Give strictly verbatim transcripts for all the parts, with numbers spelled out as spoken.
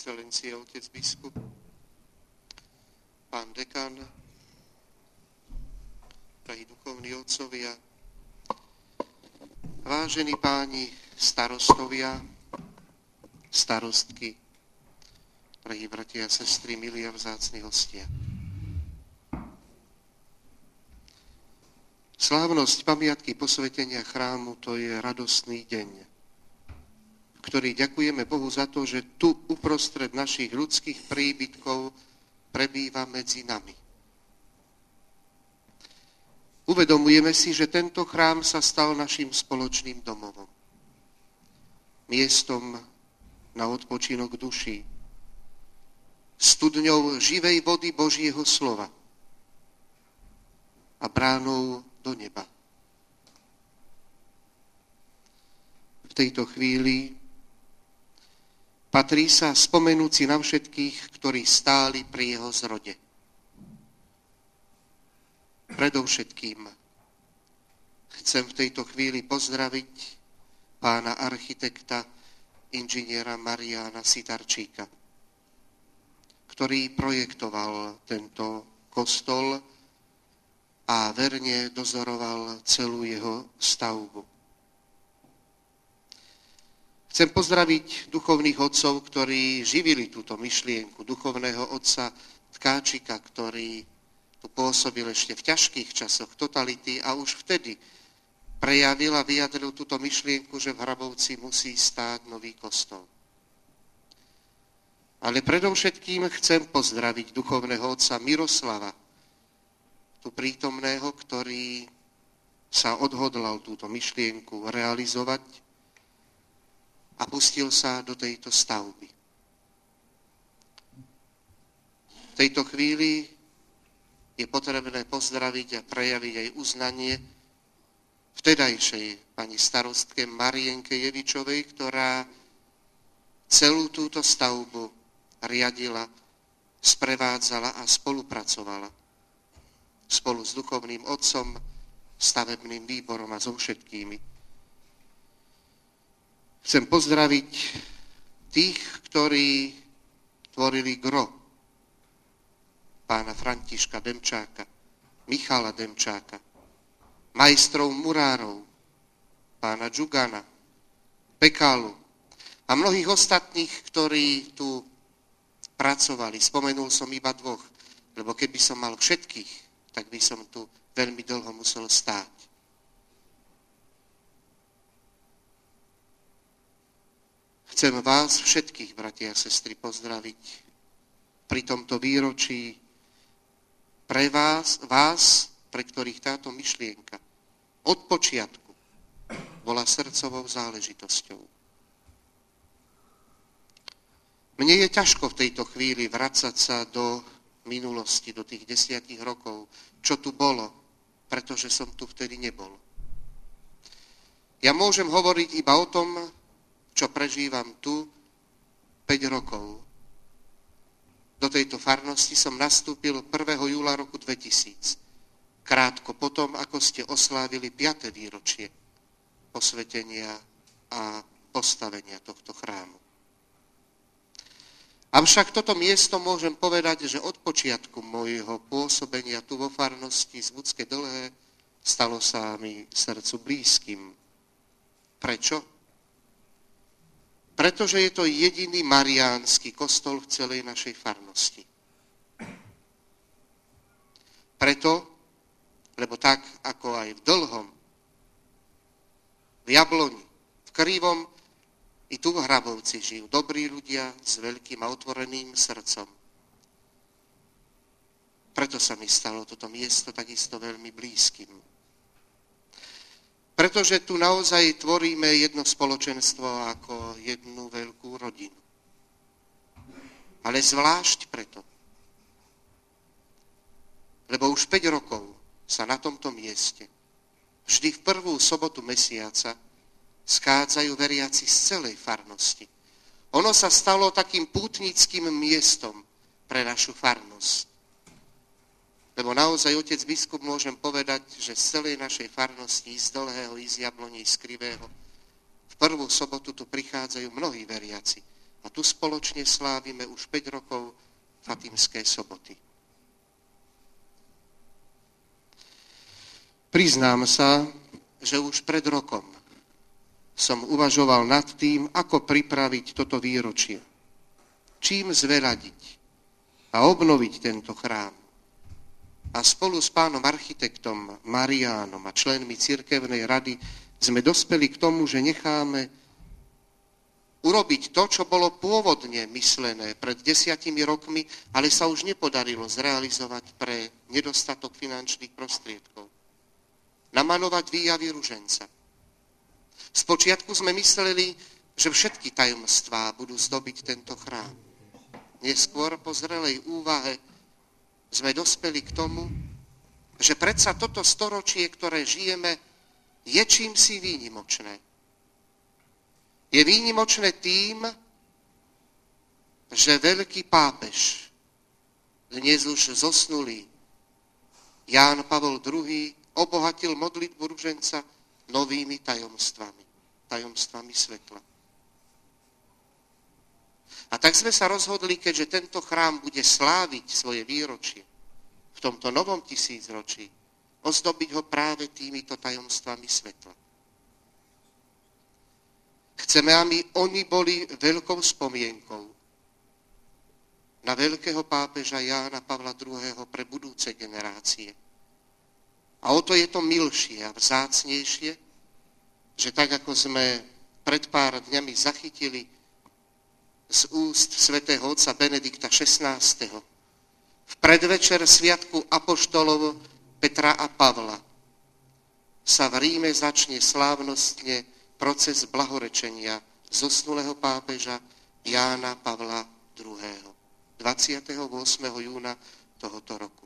excelencie, otec biskup, pán dekan, drahí duchovní otcovia, vážení páni starostovia, starostky, drahí bratia a sestry, milí a vzácni hostia. Slávnosť pamiatky posvetenia chrámu, to je radostný deň, v ktorý ďakujeme Bohu za to, že tu uprostred našich ľudských príbytkov prebýva medzi nami. Uvedomujeme si, že tento chrám sa stal našim spoločným domovom. Miestom na odpočinok duší. Studňou živej vody Božieho slova. A bránou do neba. V tejto chvíli patrí sa spomenúť si na všetkých, ktorí stáli pri jeho zrode. Predovšetkým chcem v tejto chvíli pozdraviť pána architekta, inžiniera Mariána Sitarčíka, ktorý projektoval tento kostol a verne dozoroval celú jeho stavbu. Chcem pozdraviť duchovných otcov, ktorí živili túto myšlienku, duchovného otca Tkáčika, ktorý tu pôsobil ešte v ťažkých časoch totality a už vtedy prejavil a vyjadril túto myšlienku, že v Hrabovci musí stáť nový kostol. Ale predovšetkým chcem pozdraviť duchovného otca Miroslava, tu prítomného, ktorý sa odhodlal túto myšlienku realizovať a pustil sa do tejto stavby. V tejto chvíli je potrebné pozdraviť a prejaviť aj uznanie vtedajšej pani starostke Marienke Jevičovej, ktorá celú túto stavbu riadila, sprevádzala a spolupracovala spolu s duchovným otcom, stavebným výborom a so všetkými. Chcem pozdraviť tých, ktorí tvorili gro pána Františka Demčáka, Michala Demčáka, majstrov murárov, pána Džugana, Pekálu a mnohých ostatných, ktorí tu pracovali. Spomenul som iba dvoch, lebo keby som mal všetkých, tak by som tu veľmi dlho musel stáť. Chcem vás všetkých, bratia a sestry, pozdraviť pri tomto výročí pre vás, vás, pre ktorých táto myšlienka od počiatku bola srdcovou záležitosťou. Mne je ťažko v tejto chvíli vracať sa do minulosti, do tých desiatich rokov, čo tu bolo, pretože som tu vtedy nebol. Ja môžem hovoriť iba o tom, čo prežívam tu päť rokov. Do tejto farnosti som nastúpil prvého júla roku dvetisíc. Krátko potom, ako ste oslávili piate výročie posvetenia a postavenia tohto chrámu. Avšak toto miesto môžem povedať, že od počiatku môjho pôsobenia tu vo farnosti z Budske Dlhé stalo sa mi srdcu blízkym. Prečo? Pretože je to jediný mariánsky kostol v celej našej farnosti. Preto, lebo tak, ako aj v Dlhom, v Jabloni, v Krivom, i tu v Hrabovci žijú dobrí ľudia s veľkým a otvoreným srdcom. Preto sa mi stalo toto miesto takisto veľmi blízkym. Pretože tu naozaj tvoríme jedno spoločenstvo ako jednu veľkú rodinu. Ale zvlášť preto, lebo už päť rokov sa na tomto mieste vždy v prvú sobotu mesiaca schádzajú veriaci z celej farnosti. Ono sa stalo takým pútnickým miestom pre našu farnosť. Lebo naozaj, otec biskup, môžem povedať, že z celej našej farnosti, z Dlhého, z Jabloní, z Krivého, v prvú sobotu tu prichádzajú mnohí veriaci. A tu spoločne slávime už päť rokov Fatimské soboty. Priznám sa, že už pred rokom som uvažoval nad tým, ako pripraviť toto výročie. Čím zveladiť a obnoviť tento chrám. A spolu s pánom architektom Mariánom a členmi cirkevnej rady sme dospeli k tomu, že necháme urobiť to, čo bolo pôvodne myslené pred desiatimi rokmi, ale sa už nepodarilo zrealizovať pre nedostatok finančných prostriedkov. Namalovať výjavy ruženca. Spočiatku sme mysleli, že všetky tajomstvá budú zdobiť tento chrám. Neskôr po zrelej úvahe sme dospeli k tomu, že predsa toto storočie, ktoré žijeme, je čímsi výnimočné. Je výnimočné tým, že veľký pápež, dnes už zosnulý Ján Pavol druhý, obohatil modlitbu ruženca novými tajomstvami, tajomstvami svetla. A tak sme sa rozhodli, keďže tento chrám bude sláviť svoje výročie v tomto novom tisícročí, ozdobiť ho práve týmito tajomstvami svetla. Chceme, aby oni boli veľkou spomienkou na veľkého pápeža Jána Pavla druhého. pre budúce generácie. A o to je to milšie a vzácnejšie, že tak ako sme pred pár dňami zachytili z úst svätého otca Benedikta šestnásteho. v predvečer sviatku apoštolov Petra a Pavla sa v Ríme začne slávnostne proces blahorečenia zosnulého pápeža Jána Pavla druhého. dvadsiateho ôsmeho júna tohoto roku.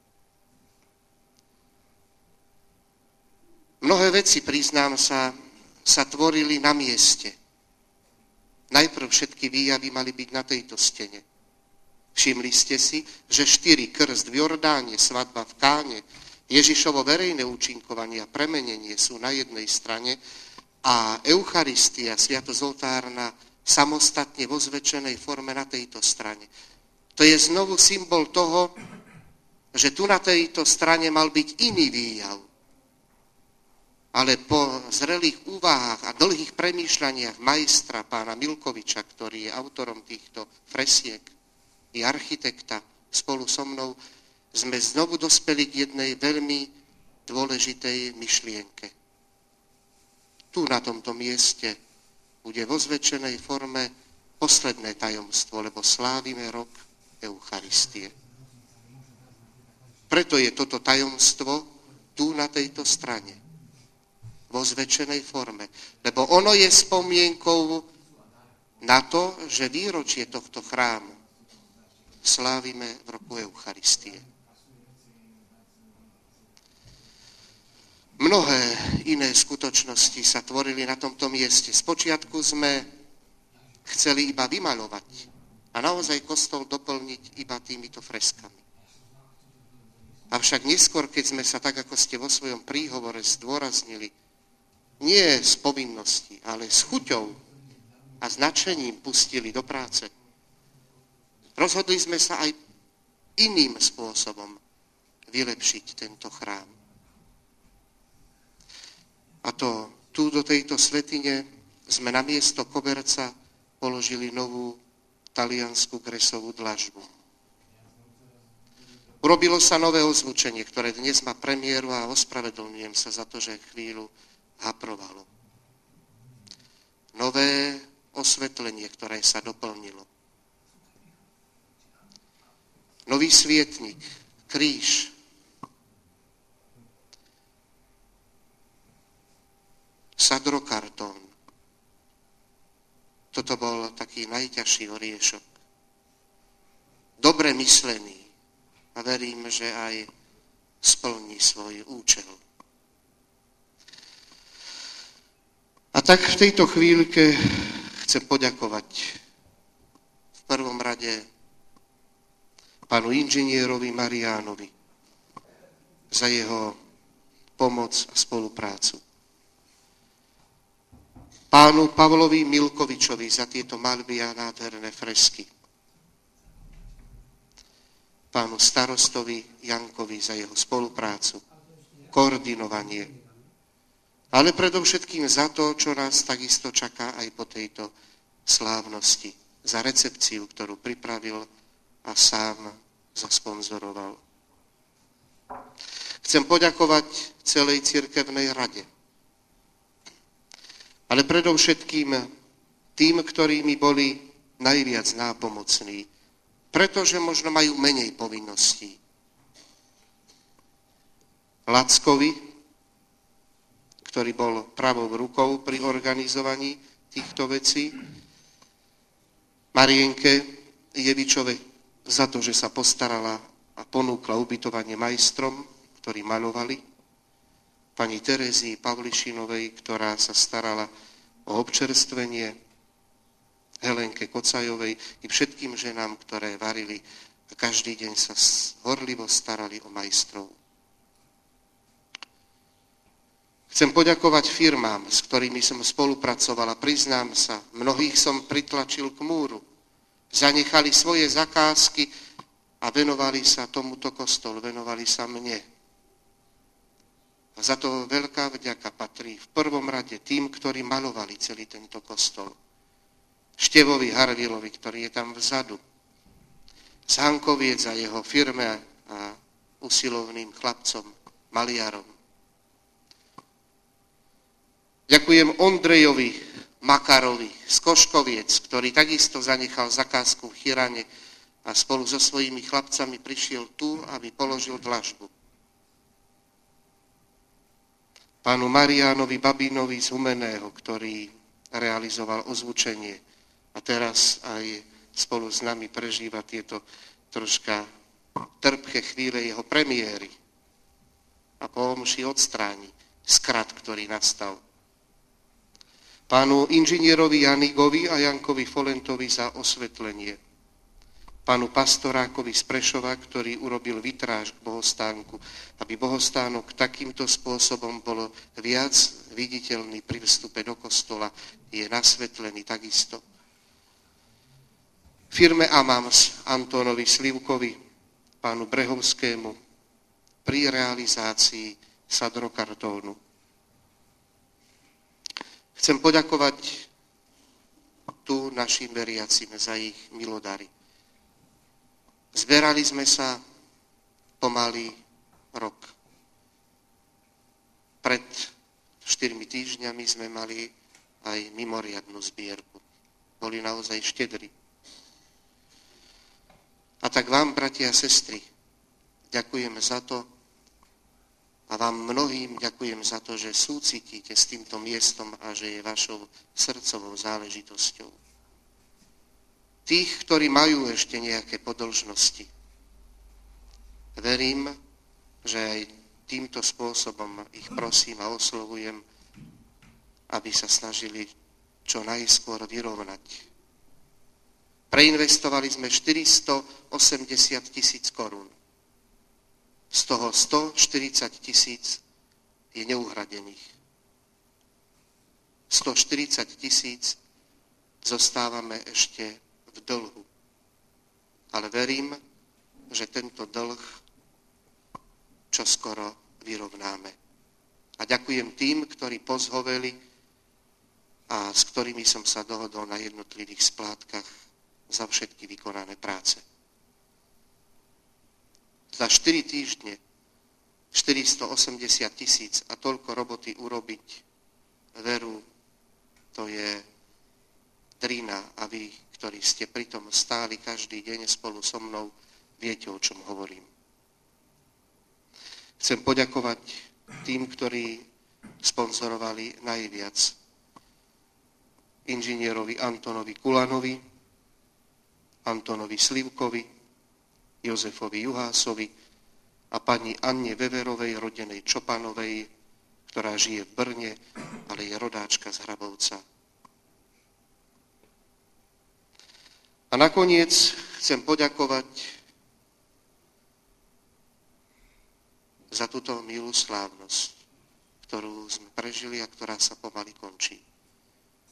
Mnohé veci, priznám sa, sa tvorili na mieste. Najprv všetky výjavy mali byť na tejto stene. Všimli ste si, že štyri krst v Jordáne, svadba v Káne, Ježišovo verejné účinkovanie a premenenie sú na jednej strane a Eucharistia, sviatosť oltárna, samostatne vo zväčšenej forme na tejto strane. To je znovu symbol toho, že tu na tejto strane mal byť iný výjav. Ale po zrelých úvahách a dlhých premýšľaniach majstra pána Milkoviča, ktorý je autorom týchto fresiek, i architekta spolu so mnou, sme znovu dospeli k jednej veľmi dôležitej myšlienke. Tu na tomto mieste bude vo zväčšenej forme posledné tajomstvo, lebo slávime rok Eucharistie. Preto je toto tajomstvo tu na tejto strane, vo zväčšenej forme, lebo ono je spomienkou na to, že výročie tohto chrámu slávime v roku Eucharistie. Mnohé iné skutočnosti sa tvorili na tomto mieste. Spočiatku sme chceli iba vymaľovať a naozaj kostol doplniť iba týmito freskami. Avšak neskôr, keď sme sa, tak ako ste vo svojom príhovore zdôraznili, nie z povinnosti, ale s chuťou a značením pustili do práce, rozhodli sme sa aj iným spôsobom vylepšiť tento chrám. A to tu do tejto svätyne sme na miesto koberca položili novú taliansku gresovú dlažbu. Urobilo sa nové ozvučenie, ktoré dnes má premiéru a ospravedlňujem sa za to, že chvíľu haprovalo. Nové osvetlenie, ktoré sa doplnilo. Nový svietnik, kríž. Sadrokartón. Toto bol taký najťažší oriešok. Dobre myslený a verím, že aj splní svoj účel. A tak v tejto chvíľke chcem poďakovať v prvom rade pánu inžinierovi Mariánovi za jeho pomoc a spoluprácu. pánu Pavlovi Milkovičovi za tieto maľby a nádherné fresky, pánu starostovi Jankovi za jeho spoluprácu, koordinovanie, ale predovšetkým za to, čo nás takisto čaká aj po tejto slávnosti, za recepciu, ktorú pripravil a sám zasponzoroval. Chcem poďakovať celej cirkevnej rade, ale predovšetkým tým, ktorí mi boli najviac nápomocní, pretože možno majú menej povinností. Lackovi, ktorý bol pravou rukou pri organizovaní týchto vecí, Marienke Jevičove za to, že sa postarala a ponúkla ubytovanie majstrom, ktorí maľovali, pani Terezii Pavlišinovej, ktorá sa starala o občerstvenie, Helenke Kocajovej i všetkým ženám, ktoré varili a každý deň sa horlivo starali o majstrov. Chcem poďakovať firmám, s ktorými som spolupracovala. Priznám sa, mnohých som pritlačil k múru. Zanechali svoje zakázky a venovali sa tomuto kostolu, venovali sa mne. A za to veľká vďaka patrí v prvom rade tým, ktorí malovali celý tento kostol. Števovi Harvilovi, ktorý je tam vzadu. Z Hankoviec a jeho firme a usilovným chlapcom, maliarom. Ďakujem Ondrejovi Makarovi z Koškoviec, ktorý takisto zanechal zakázku v Chirane a spolu so svojimi chlapcami prišiel tu, aby položil dlažbu. Pánu Mariánovi Babínovi z Humenného, ktorý realizoval ozvučenie a teraz aj spolu s nami prežíva tieto troška trpké chvíle jeho premiéry a po omši odstráni skrat, ktorý nastal. Pánu inžinierovi Janigovi a Jankovi Folentovi za osvetlenie. Pánu pastorákovi z Prešova, ktorý urobil vitráž k bohostánku, aby bohostánok takýmto spôsobom bolo viac viditeľný pri vstupe do kostola, je nasvetlený takisto. Firme Amams Antónovi Slivkovi, pánu Brehovskému, pri realizácii sadrokartónu. Chcem poďakovať tu našim veriacim za ich milodary. Zberali sme sa pomaly rok. Pred štyrmi týždňami sme mali aj mimoriadnu zbierku. Boli naozaj štedri. A tak vám, bratia a sestry, ďakujem za to a vám mnohým ďakujem za to, že súcitíte s týmto miestom a že je vašou srdcovou záležitosťou. Tých, ktorí majú ešte nejaké podĺžnosti, verím, že aj týmto spôsobom ich prosím a oslovujem, aby sa snažili čo najskôr vyrovnať. Preinvestovali sme štyristoosemdesiat tisíc korún. Z toho stoštyridsať tisíc je neuhradených. stoštyridsať tisíc zostávame ešte v dlhu. Ale verím, že tento dlh čoskoro vyrovnáme. A ďakujem tým, ktorí pozhoveli a s ktorými som sa dohodol na jednotlivých splátkach za všetky vykonané práce. Za štyri týždne štyristoosemdesiat tisíc a toľko roboty urobiť, veru, to je drina a vy, ktorí ste pritom stáli každý deň spolu so mnou, viete, o čom hovorím. Chcem poďakovať tým, ktorí sponzorovali najviac. Inžinierovi Antonovi Kulanovi, Antonovi Slivkovi, Jozefovi Juhásovi a pani Anne Veverovej, rodenej Čopanovej, ktorá žije v Brne, ale je rodáčka z Hrabovca. A nakoniec chcem poďakovať za túto milú slávnosť, ktorú sme prežili a ktorá sa pomaly končí.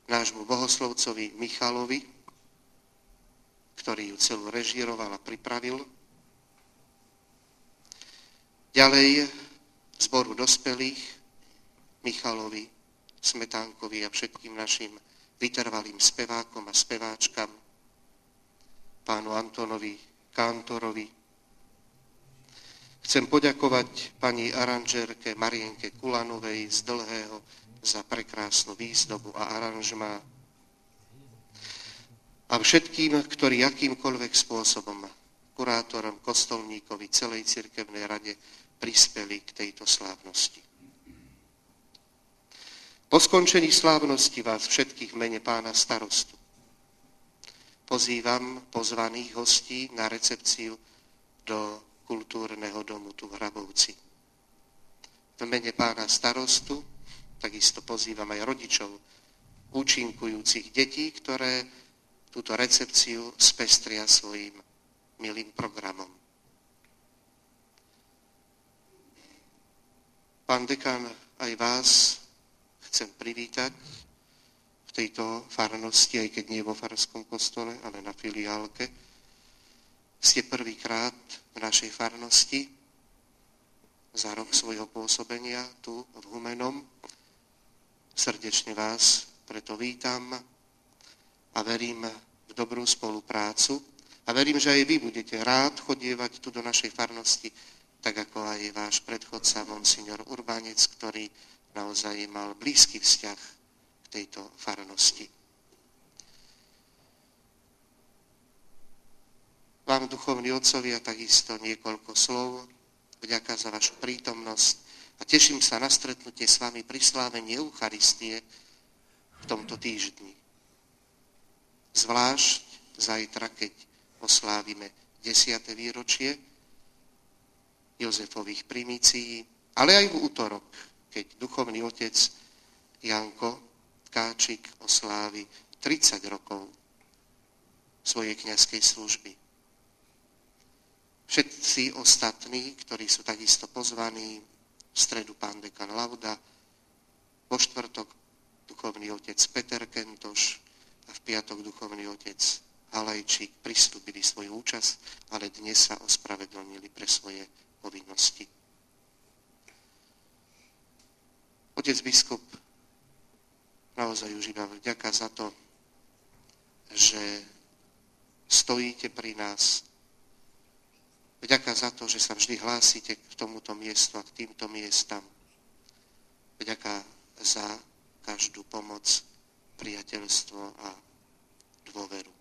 nášmu bohoslovcovi Michalovi, ktorý ju celú režíroval a pripravil. Ďalej zboru dospelých, Michalovi, Smetánkovi a všetkým našim vytrvalým spevákom a speváčkam, pánu Antonovi Kántorovi. Chcem poďakovať pani aranžérke Marienke Kulanovej z Dlhého za prekrásnu výzdobu a aranžmá. A všetkým, ktorí akýmkoľvek spôsobom, kurátorom, kostolníkovi, celej cirkevnej rade, prispeli k tejto slávnosti. Po skončení slávnosti vás všetkých v mene pána starostu pozývam pozvaných hostí na recepciu do kultúrneho domu tu v Hrabovci. V mene pána starostu takisto pozývam aj rodičov účinkujúcich detí, ktoré túto recepciu spestria svojim milým programom. Pán dekan, aj vás chcem privítať v tejto farnosti, aj keď nie vo farskom kostole, ale na filiálke. Ste prvýkrát v našej farnosti za rok svojho pôsobenia tu v Humennom. Srdečne vás preto vítam a verím v dobrú spoluprácu a verím, že aj vy budete rád chodievať tu do našej farnosti, tak ako aj váš predchodca, monsignor Urbánec, ktorý naozaj mal blízky vzťah k tejto farnosti. Vám, duchovní otcovia, takisto niekoľko slov. Vďaka za vašu prítomnosť a teším sa na stretnutie s vami pri slávení Eucharistie v tomto týždni. Zvlášť zajtra, keď oslávime desiate výročie Jozefových primícií, ale aj v útorok, keď duchovný otec Janko Tkáčik oslávi tridsať rokov svojej kňazskej služby. Všetci ostatní, ktorí sú takisto pozvaní, v stredu pán dekan Lauda, vo štvrtok duchovný otec Peter Kentoš a v piatok duchovný otec Halajčík pristúpili svoju účasť, ale dnes sa ospravedlnili pre svoje povinnosti. Otec biskup, naozaj už iba vďaka za to, že stojíte pri nás. Vďaka za to, že sa vždy hlásite k tomuto miestu a k týmto miestam. Vďaka za každú pomoc, priateľstvo a dôveru.